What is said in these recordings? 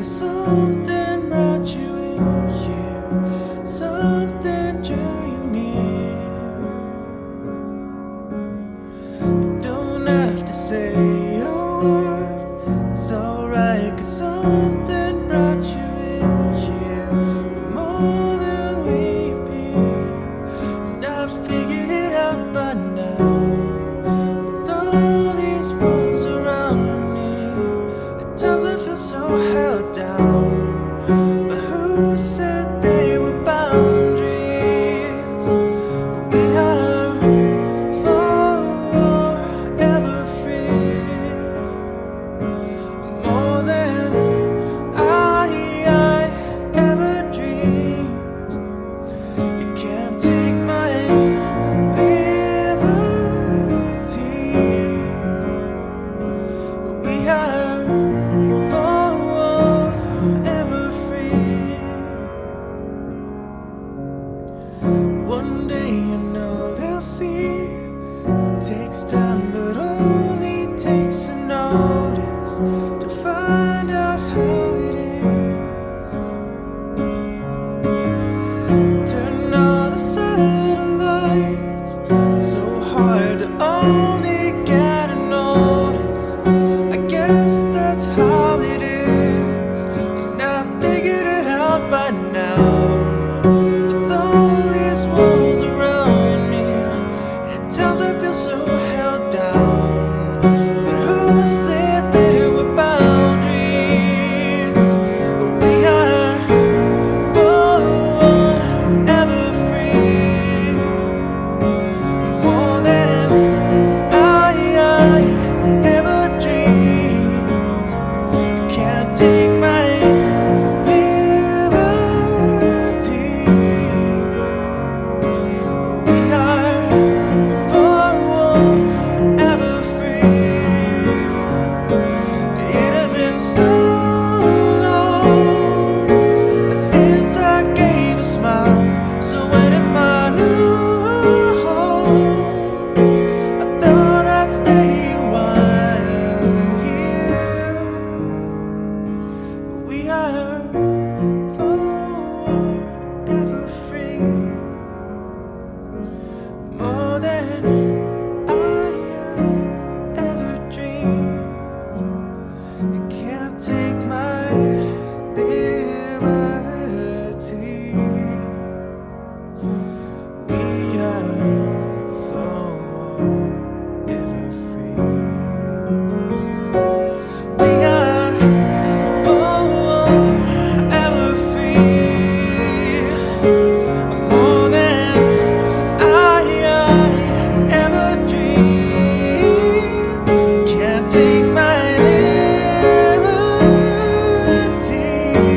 something brought you in here, something drew you near. You don't have to say a word, it's alright, 'cause something brought you in here. We're more than we appear, and I figured it out by now. With all these walls around me, at times I feel so held down. But who said they were boundaries? We are forever free, more than I ever dreamed. You can't take my liberty. We are forever free. One day you know they'll see. It takes time, but only takes a notice to find out how it is. Turn all the satellites, it's so hard to only get a notice. I guess that's how it is, and I figured it out by now. With all these walls around me, at times I feel so held down. But who said there were boundaries? We are forever free, more than I ever dreamed. You can't take my liberty. We are forever free. It had been so long since I gave a smile, so when in my new home, I thought I'd stay a while here. We are forever free, more than I ever dreamed. You can't take my liberty. We are forever free. We are forever free, more than I ever dreamed. Can't take my liberty.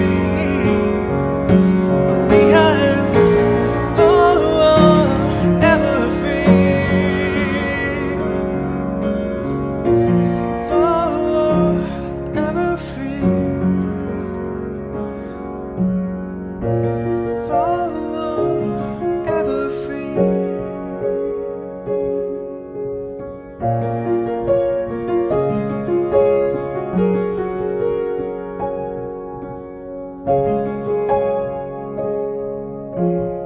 We are forever free, forever free, forever free.